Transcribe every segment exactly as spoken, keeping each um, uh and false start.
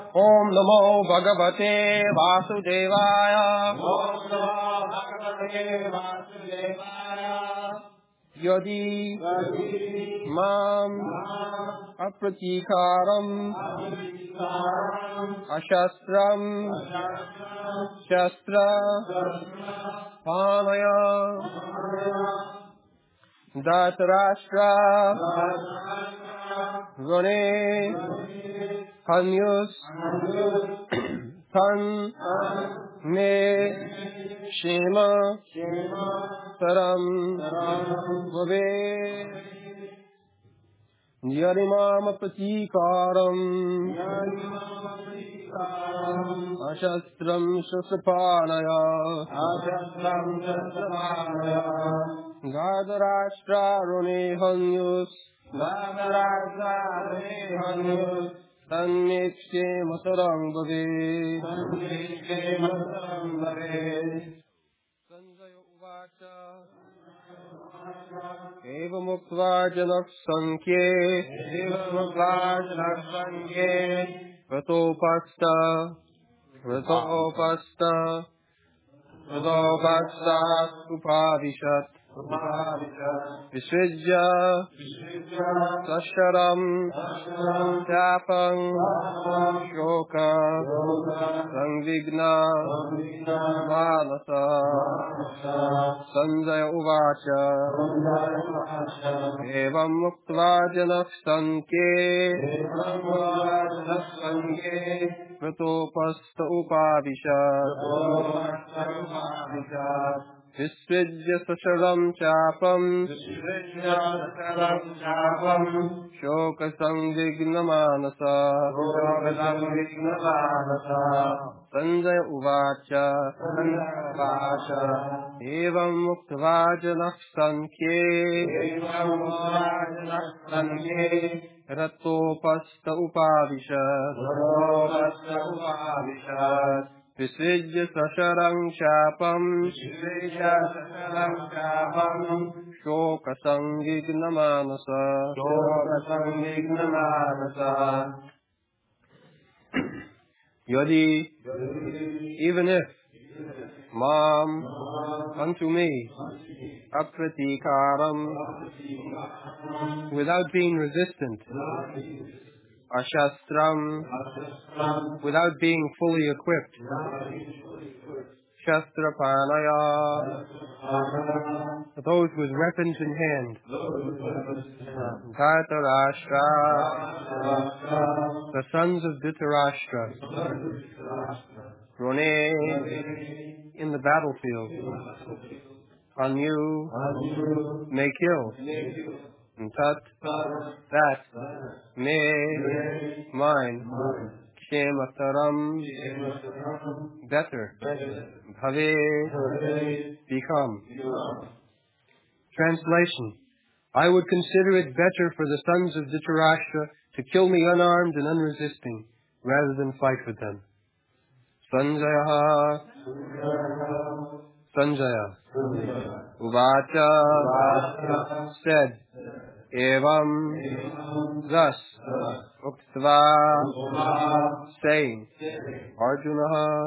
Om Namo Bhagavate Vasudevaya. Om Namo Bhagavate Vasudevaya. Yadi Mam Apratikaram Ashastram Shastra Panaya Dhatarashtra Rane Hanyus Tan Me Shema Saram Vave Yarimama Pratikaram Ashastram Shasapanaya Dhatarashtra Rane Hanyus Tanmekshte Masaram Bhave. Sanjaya Uvacha Eva Muktva Janak Sankye Pratopasta Pratopasta Pratopasta Upavishat Visvijya Sasharam Tapang Shoka Sangvigna Manasa Sanjaya Uvacha Evam Muktva Janak Sankye Pratopasta Upavishat Visvijya Sasharam Chapam Shoka Sangvigna Manasa Sanjaya Uvacha Evam Muktva Janak Sankye Ratopasta Upavishat Visvijya Sasharang Chapam Shoka Sangigna Manasa Yadi, even if Mam unto me Apratikaram without being resistant, Ashastram without being fully equipped, Shastrapanaya those with weapons in hand, Dhatarashtra the sons of Dhritarashtra, Rone in the battlefield, Hanyu may kill, and Tat that, Me mine, Kshemataram better, Bhave become. Translation: I would consider it better for the sons of Dhritarashtra to kill me unarmed and unresisting, rather than fight with them. Sanjaya Sanjaya Uvacha said, Evam thus Uktva saying, Arjuna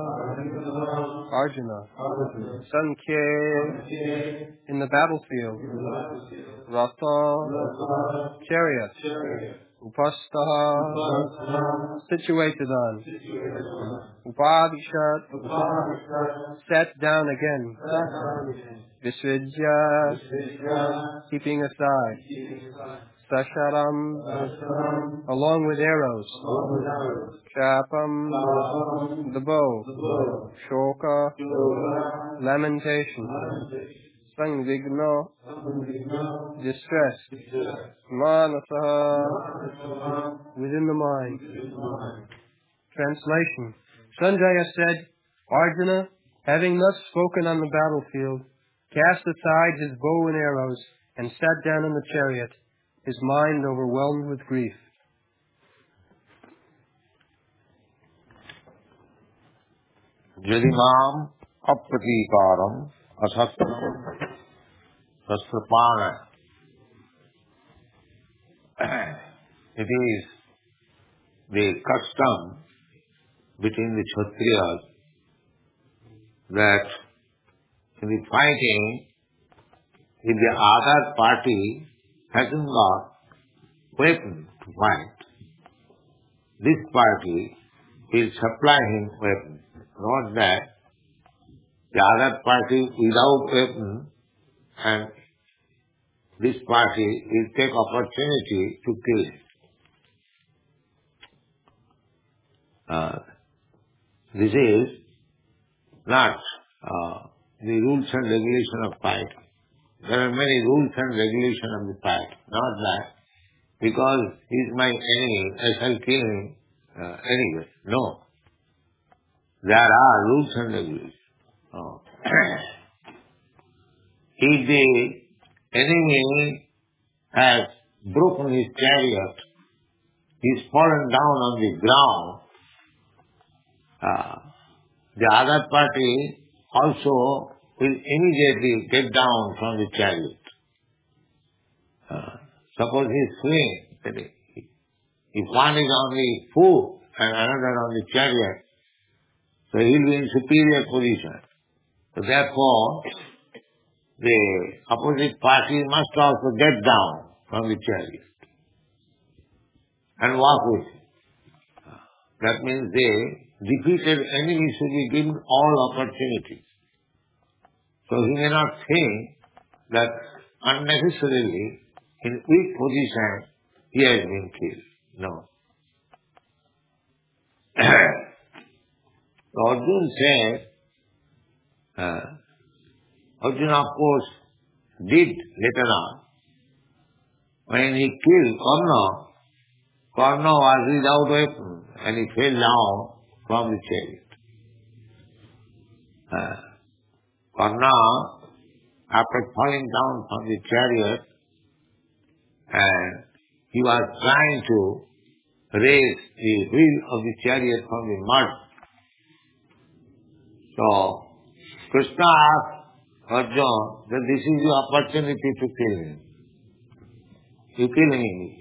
Arjuna Sankhe in the battlefield, Ratha chariot, Upastaha situated on, Upavishat sat down again, Visvijya keeping aside, Sasharam along with arrows, Chapam the bow, Shoka lamentation, Sangvigna distress, Manasa within the mind. Translation: Sanjaya said, Arjuna, having thus spoken on the battlefield, cast aside his bow and arrows and sat down in the chariot, his mind overwhelmed with grief. Jadimam apratikaram asastram sastrapana. It is the custom between the Kshatriyas that in the fighting, if the other party hasn't got weapon to fight, this party will supply him weapon. Not that the other party without weapon and this party will take opportunity to kill him. Uh, this is not uh, the rules and regulation of fight. There are many rules and regulations of the fight. Not that because he is my enemy, I shall kill him uh, anyway. No. There are rules and regulations. Oh. If the enemy has broken his chariot, he is fallen down on the ground, uh, the other party also will immediately get down from the chariot. Uh, suppose he is swinging, if one is on the foot and another on the chariot, so he will be in superior position. So therefore, the opposite party must also get down from the chariot and walk with him. That means the defeated enemy should be given all opportunities. So he may not think that unnecessarily in weak position he has been killed. No. So Arjuna said, uh, Arjuna of course did later on. When he killed Karna, Karna was without weapon and he fell down from the chariot. Uh, Karna, after falling down from the chariot, and he was trying to raise the wheel of the chariot from the mud. So, Krishna asked Arjuna that this is your opportunity to kill him. You kill him.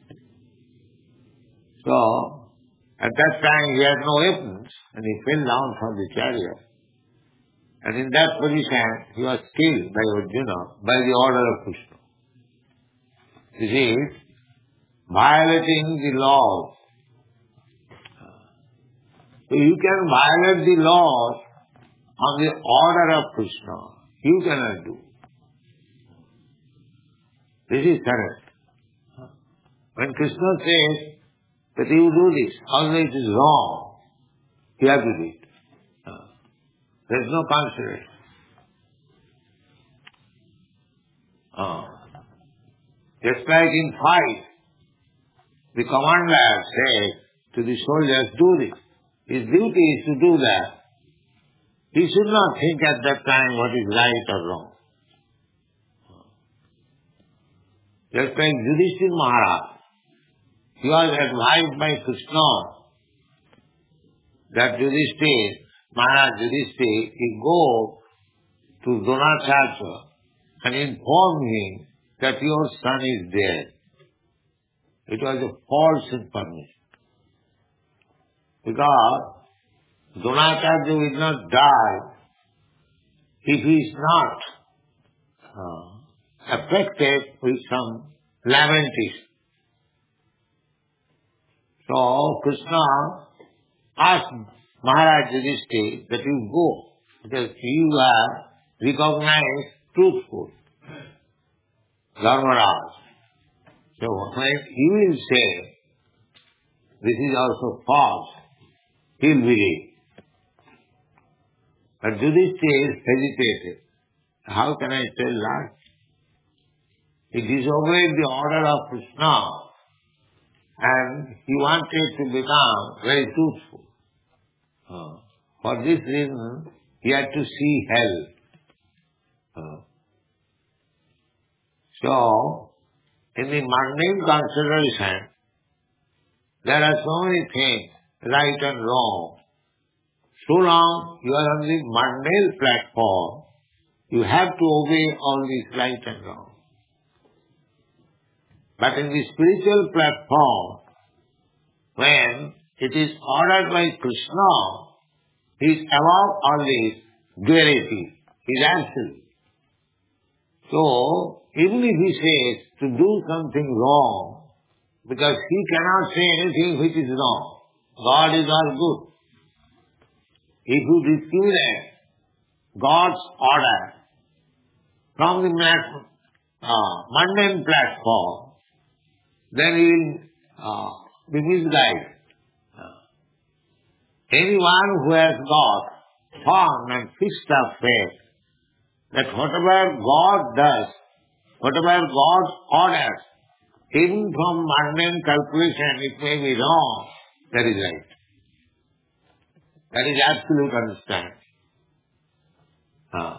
So, at that time he had no weapons and he fell down from the chariot. And in that position he was killed by Arjuna by the order of Krishna. This is violating the laws. So you can violate the laws on the order of Krishna. You cannot do. This is correct. When Krishna says that you do this, although it is wrong, you have to do it. There is no consideration. Uh, just like in fight, the commander says to the soldiers, do this. His duty is to do that. He should not think at that time what is right or wrong. Just like Yudhishthira Maharaj, he was advised by Krishna that Yudhishthira, Maharaj Yudhishthira, he go to Dronacharya and inform him that your son is dead. It was a false information. Because Dronacharya will not die if he is not uh, affected with some lamentation. So Krishna asked Maharaj Yudhishthira that you go because you are recognized truthful, Dharmaraj. So when he will say this is also false, he will believe. But Yudhishthira hesitated. How can I tell lies? He disobeyed the order of Krishna and he wanted to become very truthful. Uh, for this reason, he had to see hell. Uh, so, in the mundane consideration, there are so many things, right and wrong. So long you are on the mundane platform, you have to obey all these right and wrong. But in the spiritual platform, when it is ordered by Krishna, he is above all this duality. He is absolute. So, even if he says to do something wrong, because he cannot say anything which is wrong. God is all good. If you receive God's order from the uh, mundane platform, then he will uh, be misguided. Uh, anyone who has got firm and fixed up faith that whatever God does, whatever God orders, even from mundane calculation it may be wrong, that is right. That is absolute understanding. Uh,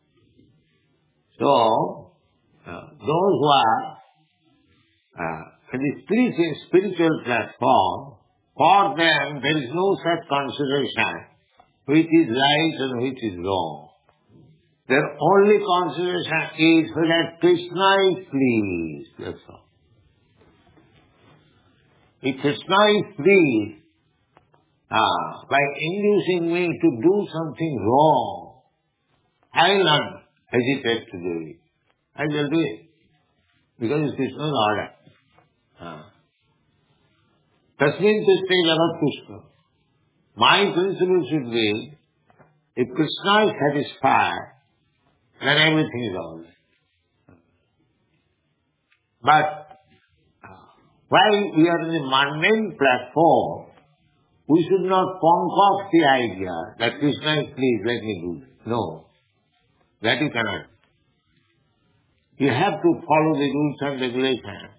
so, uh, those who are uh, in the spiritual, spiritual platform, for them there is no such consideration which is right and which is wrong. Their only consideration is that Krishna is pleased. That's all. If Krishna is pleased uh, by inducing me to do something wrong, I will not hesitate to do it. I will do it. Because it's Krishna's order. Tasmin Krishna Jagat Krishna. My principle should be, if Krishna is satisfied, then everything is all right. But while we are in the mundane platform, we should not concoct the idea that Krishna is pleased, let me do it. No. That you cannot. You have to follow the rules and regulations.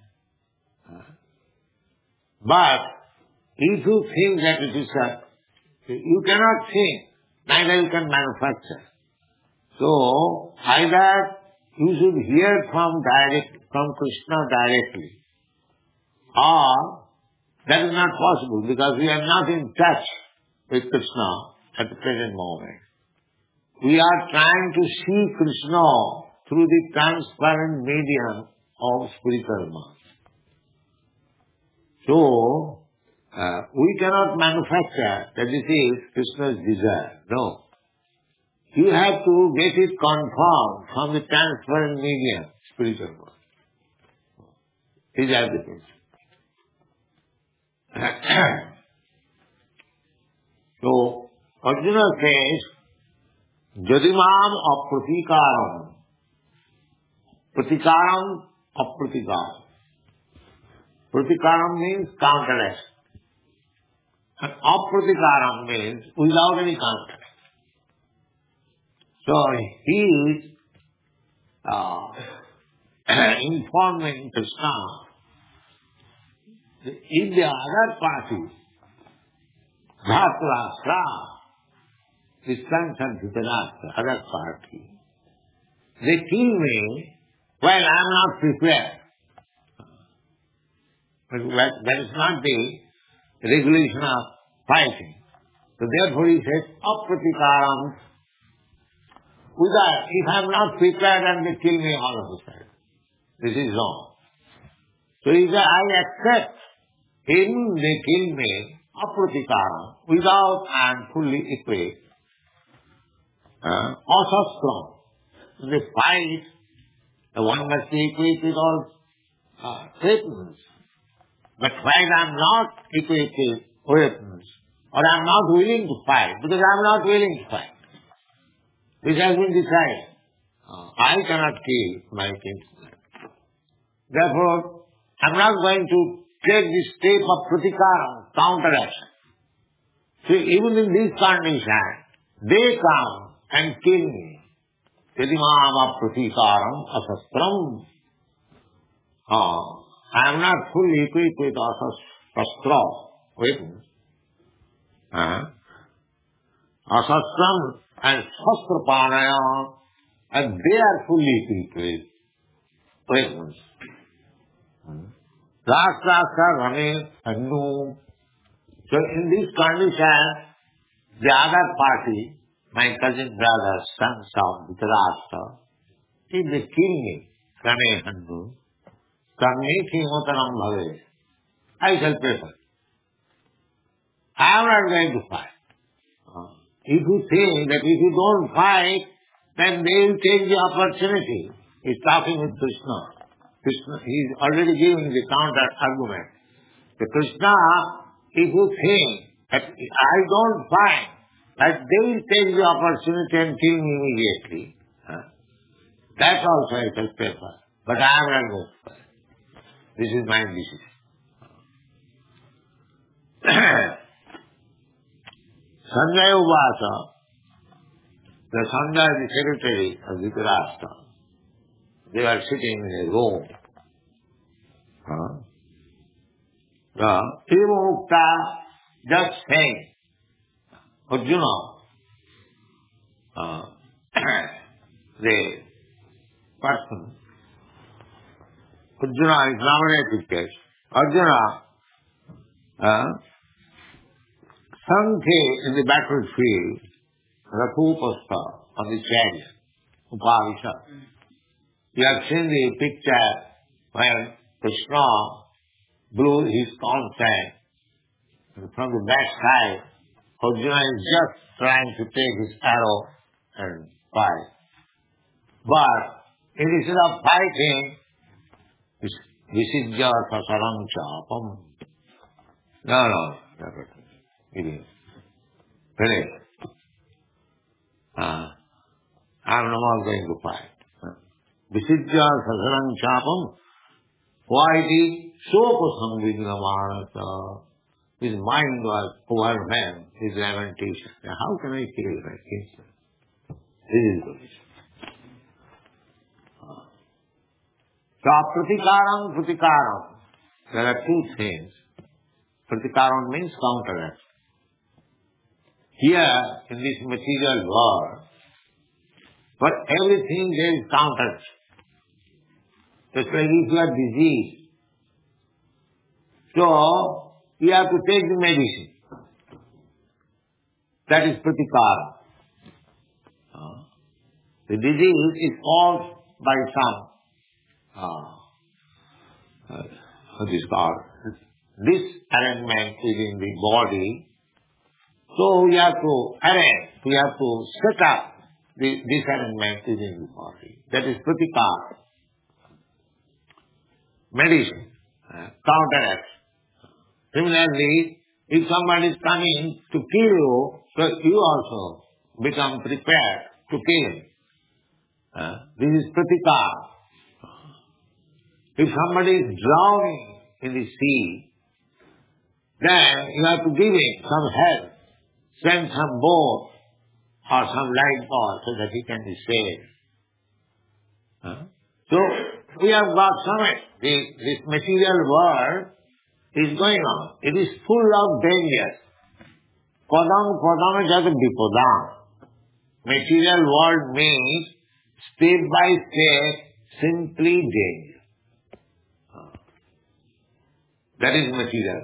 But if you think that it is a, you cannot think, neither you can manufacture. So, either you should hear from direct, from Krishna directly, or that is not possible because we are not in touch with Krishna at the present moment. We are trying to see Krishna through the transparent medium of spiritual mass. So, uh, we cannot manufacture that this is Krishna's desire. No. You have to get it confirmed from the transparent medium, spiritual mass. These are the things. So, Arjuna says, Jadimam apratikaram. Pratikaram apratikaram. Pratikaram means counterless. And apratikaram means without any counter. So, he is uh, informing Krishna that if the other party, Dhritarashtra, the sons of Dhritarashtra, other party, they kill me while I am not prepared. But that is not the regulation of fighting. So therefore he says, apratikaram. Without, if I am not prepared and they kill me all of a sudden. This is wrong. So he says, I accept him, they kill me, apratikaram, without I am fully equipped. Uh, asastram. They fight, the one must be equipped with all uh, weapons. But while I am not equipped with weapons, or I am not willing to fight, because I am not willing to fight, this has been decided. Uh, I cannot kill my kinsman. Therefore, I am not going to take this step of pratikaram, counteraction. So even in this condition, they come and kill me. Yadimam pratikaram asastram. Uh, I am not fully equipped with asastra, weapons. Uh, asastram and shastrapanaya, and they are fully equipped with weapons. Rashtrashtra, Rame, Hannu. So in this condition, the other party, my cousin brothers, sons of Dhritarashtra, if they kill me, Rame, Hannu, Karneki Motaram Bhave, I shall prefer. I am not going to fight. Uh, if you think that if you don't fight, then they will take the opportunity. He's talking with Krishna. Krishna, he's already giving the counter argument. The Krishna, if you think that I don't fight, that they will take the opportunity and kill me immediately. Huh? That also I shall pay for. But I am not going to fight. This is my decision. Sanjaya Uvasa, the Sanjaya, the secretary of Dhritarashtra, they were sitting in a room. Huh? The Ivamukta just saying, Arjuna, uh, the person, Arjuna is nominated case. Arjuna, uh, Sankhe in the battlefield, Rathupastha on the chariot, Upavisha. You have seen the picture when Krishna blew his contact and from the backside, Arjuna is just trying to take his arrow and fight. But instead of fighting, Visijja Sasarang Chapam. No, no, never. It is. Really. Uh, I am not going to fight. Visijja Sasarang Chapam. Why is so Samvidnamanasa? His mind was overwhelmed, his lamentation. How can I kill my king? This is the reason. So, pratikaram, pratikaram. There are two things. Pratikaram means counteract. Here, in this material world, for everything there is counteract. Just like if you are diseased, so you have to take the medicine. That is pratikaram. Uh, the disease is caused by some Uh, uh, what is called disarrangement within the body. So we have to arrange, we have to set up the disarrangement within the body. That is pratikara. Medicine, uh, counteract. Similarly, if somebody is coming to kill you, so you also become prepared to kill him. Uh, this is pratikara. If somebody is drowning in the sea, then you have to give him some help, send some boat or some lifeboat so that he can be saved. Huh? So, we have got some, the, this material world is going on. It is full of dangers. Padam padam jat vipadam. Material world means step by step, simply danger. That is material.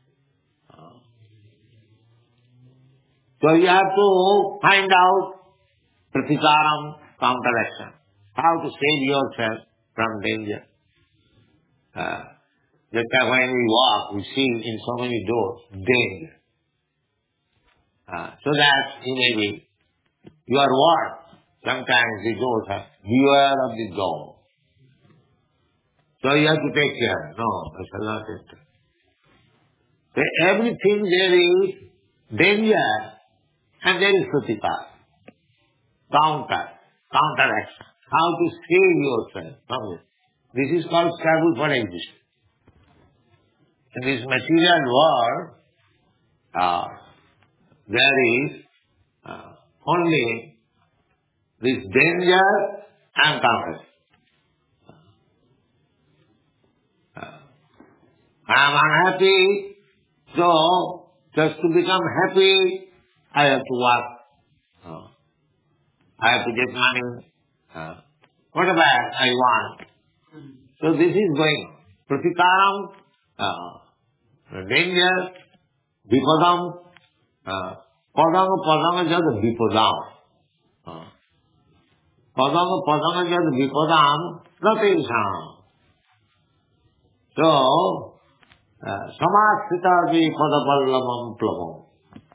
So you have to find out pratikaram, counteraction. How to save yourself from danger. Uh, just like when we walk, we see in so many doors, danger. Uh, so that you may be, you are warned. Sometimes the doors are, beware of the door. So you have to take care. No, I shall not enter. So everything there is danger and there is pratikara. Counter, counteraction. How to save yourself from it. This is called struggle for existence. In this material world, uh, there is uh, only this danger and counteraction. Uh, I am unhappy. So, just to become happy, I have to work. Uh, I have to get money. Uh, whatever I want. So this is going. Pratikaram, uh, danger, vipadam, uh, padam padam jad vipadam. Uh, padam padam jad vipadam, nothing. So, Samasthitaji padapallavam plavam.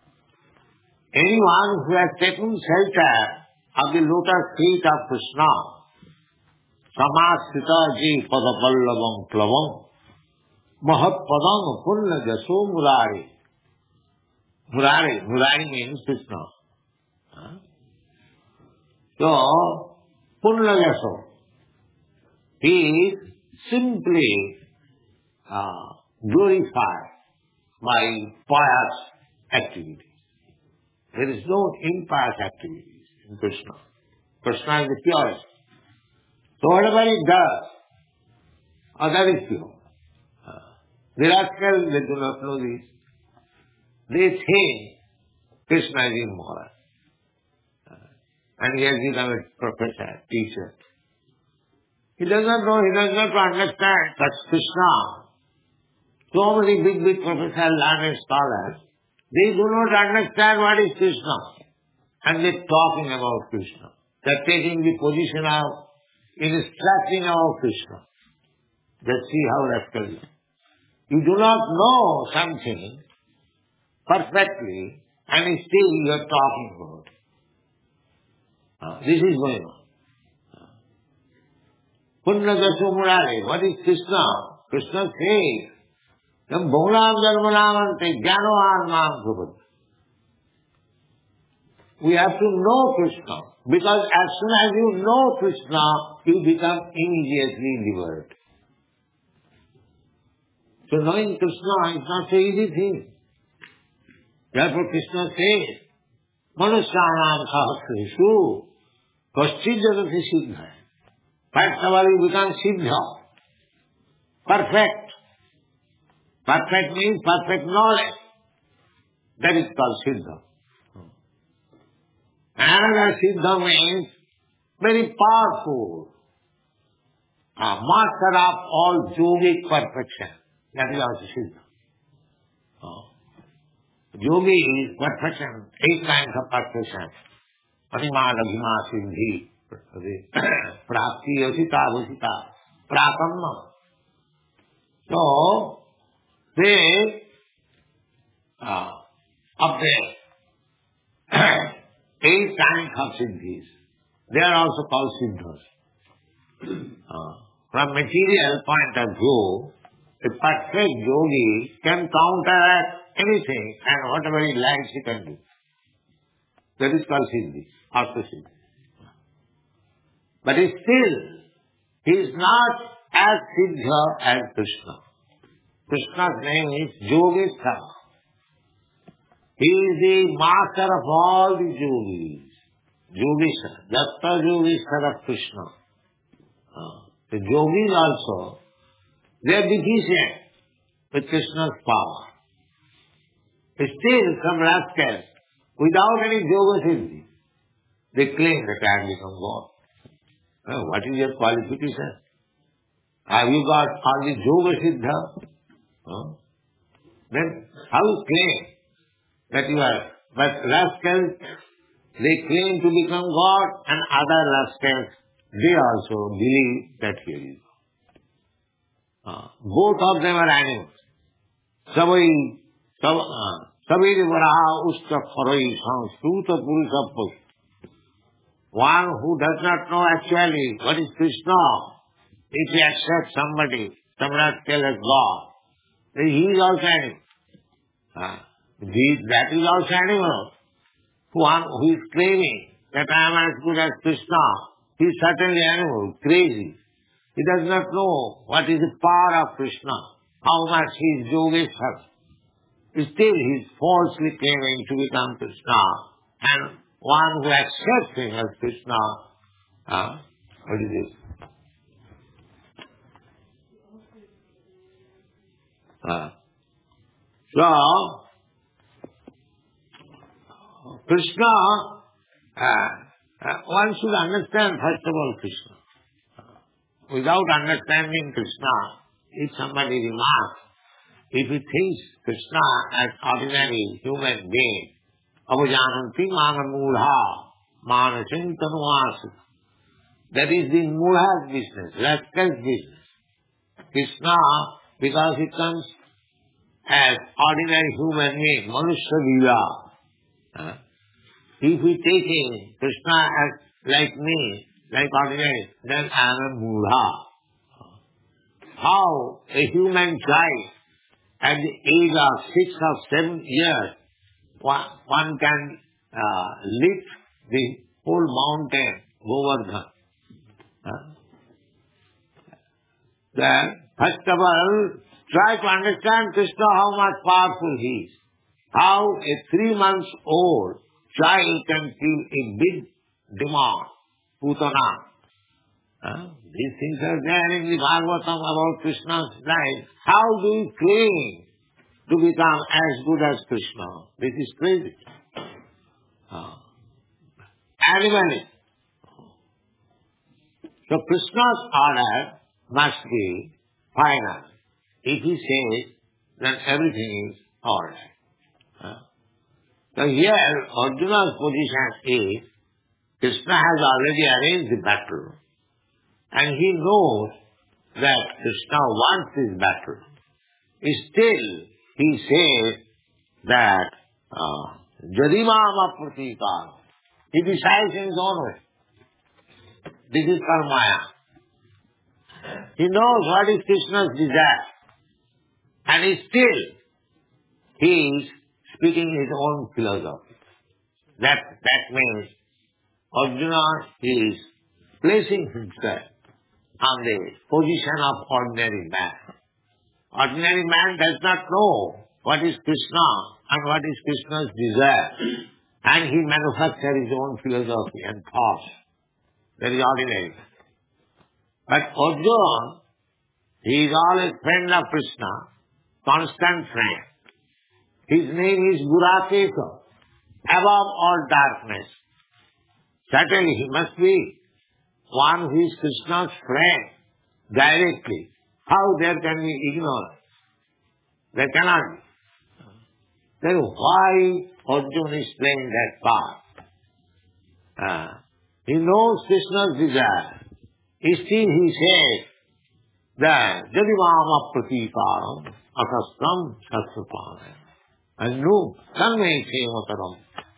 Anyone who has taken shelter of the lotus feet of Krishna, Samasthitaji padapallavam plavam, mahatpadam punna jaso murari. Murari, murari means Krishna. So, punna jaso, he is simply uh, glorified by pious activities. There is no impious activities in Krishna. Krishna is the purest. So whatever he does, oh, that is pure. Uh, the rascals, they do not know this. They think Krishna is immoral. Uh, and he has become a professor, teacher. He does not know, he does not understand that Krishna. So many big, big professors, learned scholars, they do not understand what is Krishna. And they are talking about Krishna. They are taking the position of instructing about Krishna. Just see how rascal is. You do not know something perfectly and still you are talking about it. Uh, this is going on. Punna Daso Murari, what is Krishna? Krishna says, Yam Bhulam Dharmanamante Jnanohan Mam Prabhat. We have to know Krishna, because as soon as you know Krishna, you become immediately liberate. So knowing Krishna is not an easy thing. Therefore Krishna says, Manusyanam sahasrishu kaschidjadati siddha. First of all you become siddha, perfect. Perfect means perfect knowledge. That is called siddha. Another siddha means very powerful, a master of all yogic perfection. That is also siddha. Yogi is perfection, eight kinds of perfection. Parima, Laghima, Siddhi, Prapti, Yosita, Bhusita, Prakamma. So, they uh, up there, eight kinds of siddhis. They are also called siddhas. Uh, from material point of view, a perfect yogi can counteract anything and whatever he likes he can do. That is called siddhi, after siddhi. But still, he is not as siddha as Krishna. Krishna's name is Yogeshwara. He is the master of all the yogis. Yogeshwara, Datta Yogeshwara of Krishna. Uh, the yogis also, they are deficient with Krishna's power. Still, some rascals, without any yoga siddhi, they claim that I have become God. Uh, what is your qualification? Have you got all the yoga siddha? Uh, then how you claim that you are? But rascals, they claim to become God, and other rascals, they also believe that he is God. Uh, both of them are animals. Sabai, sabai, Sabiri Varaha Usta Farai Sanskruta Purusapus. One who does not know actually what is Krishna, if he accepts somebody, some rascal as God, then he is also animal. Uh, that is also animal. One who is claiming that I am as good as Krishna, he is certainly animal, crazy. He does not know what is the power of Krishna, how much he is Yogeshwara. Still he is falsely claiming to become Krishna. And one who accepts him as Krishna, uh, what is this? Uh, so, Krishna, uh, uh, one should understand first of all Krishna. Uh, without understanding Krishna, if somebody remarks, if he thinks Krishna as ordinary human being, avajananti mana mudha, mana chintanuas, that is the mudha's business, rascal's business. Krishna, because he comes as ordinary human being, Manusya Jiva. Uh, if we taking Krishna as like me, like ordinary, then I am a Mudha. How a human child at the age of six or seven years, one, one can uh, lift the whole mountain, Govardhan. Uh, then, first of all, try to understand Krishna how much powerful he is. How a three months old child can feel a big demand, Putana. Uh, these things are there in the Bhagavatam about Krishna's life. How do you claim to become as good as Krishna? This is crazy. Uh, animalism. So Krishna's order must be final. If he says, then everything is alright. Uh, so here, Arjuna's position is, Krishna has already arranged the battle, and he knows that Krishna wants this battle. Still, he says that, Jadimama Pratika. He decides in his own way. This is Karmaya. He knows what is Krishna's desire. And he still, he is speaking his own philosophy. That, that means Arjuna is placing himself on the position of ordinary man. Ordinary man does not know what is Krishna and what is Krishna's desire. And he manufactures his own philosophy and thoughts. That is ordinary. But Arjuna, he is always friend of Krishna, constant friend. His name is Gurakesa, above all darkness. Certainly he must be one who is Krishna's friend directly. How there can be ignorance? There cannot be. Then why Arjuna is playing that part? Uh, he knows Krishna's desire. Still he says that Jadimama Pratikaram Akastam Satsapana. And no, Tanmay Kemataram.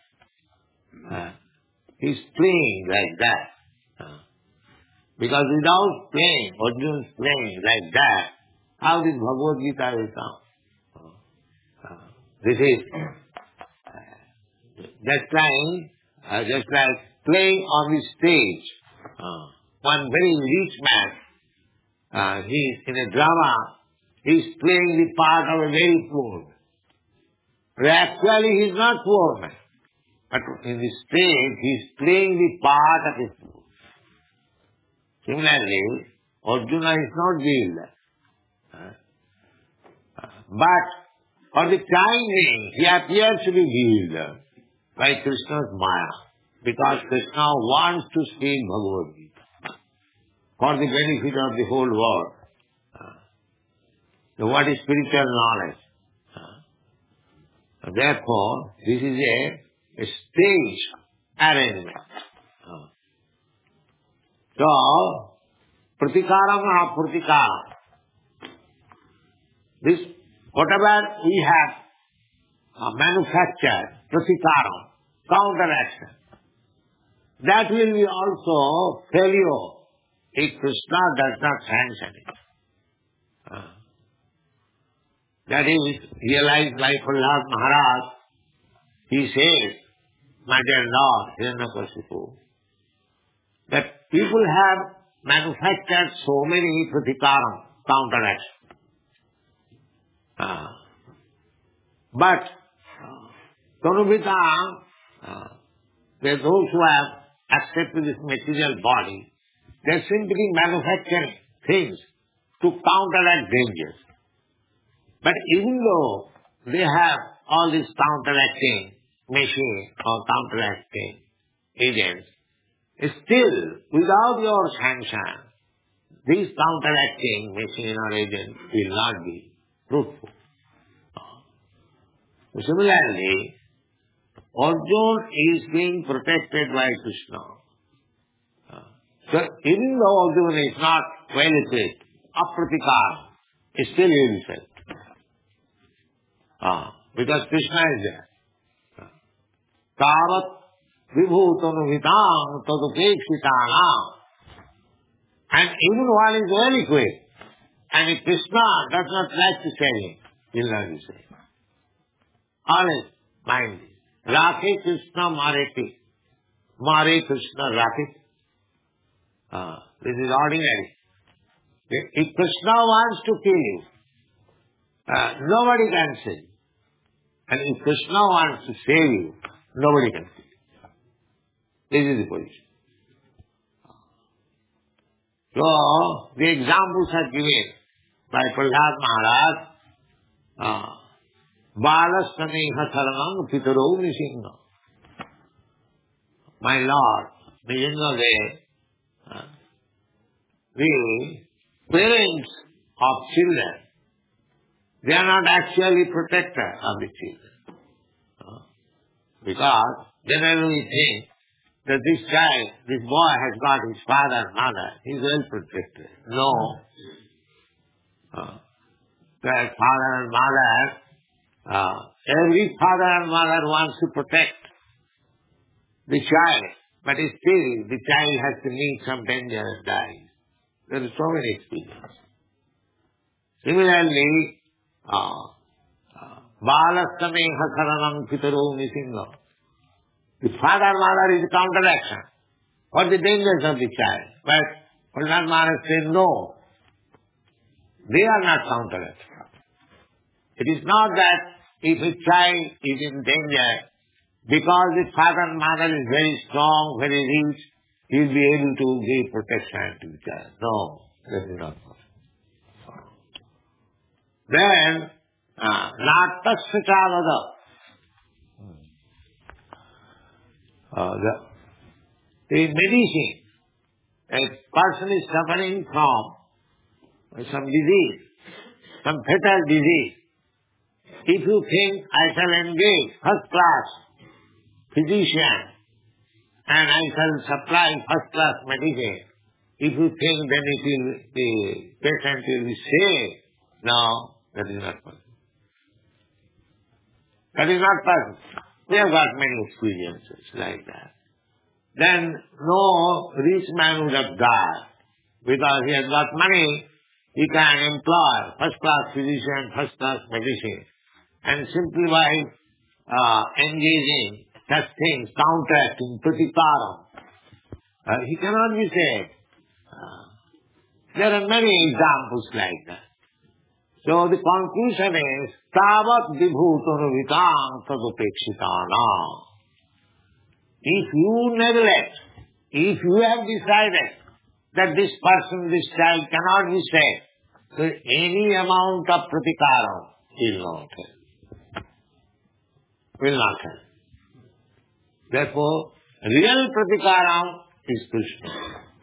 Uh, he's playing like that. Uh, because without playing, Arjuna's playing like that, how did Bhagavad Gita will come? Uh, uh, this is uh, just like, uh, just like playing on the stage. Uh, one very rich man, uh, he is in a drama, he is playing the part of a very poor man. But actually he is not poor man. But in the stage, he is playing the part of a poor. Similarly, Arjuna is not veiled. Uh, but for the time being, he appears to be veiled by Krishna's Maya. Because Krishna wants to speak Bhagavad Gita for the benefit of the whole world. Uh, so what is spiritual knowledge? Uh, therefore, this is a, a stage arrangement. Uh, so, pratikaram or pratikaram. This, whatever we have uh, manufactured, pratikaram, counteraction, that will be also failure if Krishna does not sanction it. Uh, that is realized by Prahlad Maharaj. He says, my dear Lord, Hiranyakashipu, that people have manufactured so many pratikaram, counteractions. Uh, but, uh, Tanubhita, uh, those who have accepted this material body, they are simply manufacturing things to counteract dangers. But even though they have all these counteracting machines or counteracting agents, still, without your sanction, these counteracting machine or agent will not be fruitful. Similarly, Arjuna is being protected by Krishna. So even though Arjuna is not well equipped, apratikar, still he will say. Uh, because Krishna is there. Tavat vibhutanuvitang tadupekshitanam. And even while he is very quick, and if Krishna does not like to say him, he will not be saved. Always mind this. Rakhe Krishna Mareti. Mare Krishna Rakhe. Uh, this is ordinary. If Krishna wants to kill you, uh, nobody can save you. And if Krishna wants to save you, nobody can save you. This is the position. So, the examples are given by Prahlad Maharaj. Uh, Balastaneha saranam pitaro nisingha. My Lord, Nijinga, uh, the parents of children, they are not actually protectors of the children. Uh, because generally we think that this child, this boy has got his father and mother, he is well protected. No. Uh, that father and mother, uh, every father and mother wants to protect the child, but still the child has to meet some danger and die. There are so many experiences. Similarly, Balastameha saranam pitaro nisingha. The father and mother is a counteraction for the dangers of the child. But Prahlad Maharaj said no. They are not counteraction. It is not that if a child is in danger, because the father and mother is very strong, very rich, he will be able to give protection to the child. No, that is not possible. Then, Natasya Chavada. Uh, the, the medicine, a person is suffering from some disease, some fatal disease. If you think I shall engage first class physician and I shall supply first class medicine, if you think then it will, the patient will be saved, no, that is not possible. That is not possible. We have got many experiences like that. Then no rich man would have died because he has got money, he can employ first class physician, first class medicine, and simply by uh, engaging such things, counteracting, pratikaram, uh, he cannot be saved. Uh, there are many examples like that. So the conclusion is, tavat vibhutanuvitang tadupekshitana. If you neglect, if you have decided that this person, this child cannot be saved, so any amount of pratikaram will not help. Will not help. Therefore, real pratikaram is Krishna.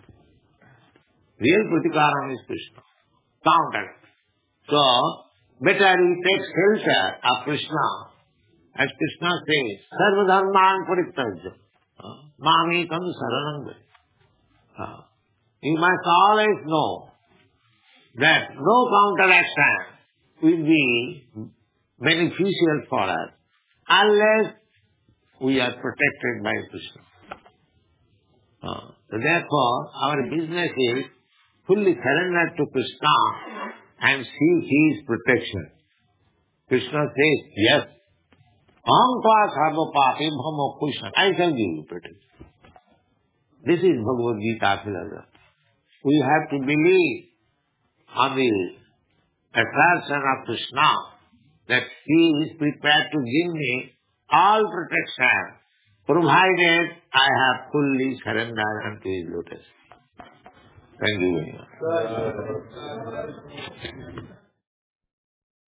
Real pratikaram is Krishna. Counter. So, better you take shelter of Krishna. As Krishna says, Sarva dharman parityajya, mamekam saranam vraja. You must always know that no counteraction will be beneficial for us unless we are protected by Krishna. Uh, so therefore, our business is fully surrendered to Krishna and seek His protection. Krishna says, yes, aham tva sarva papim bhamo Krishna, I shall give you protection. This is Bhagavad Gita philosophy. We have to believe on the attraction of Krishna that He is prepared to give me all protection, provided I have fully surrendered unto His lotus. Thank you very much.